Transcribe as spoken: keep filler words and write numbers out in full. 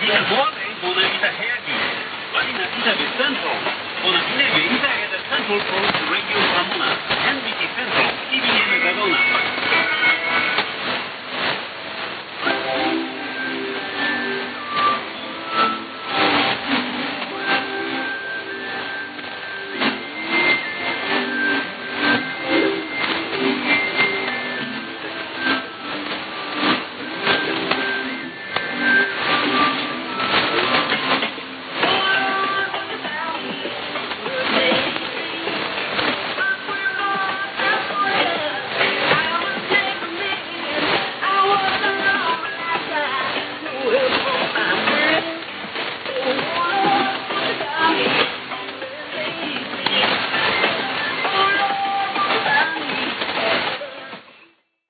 Diese Vorlage wurde wieder hergegeben. Weil in der Central, oder in der Central Post Radio Ramona, N B C Central, T V N Gagona.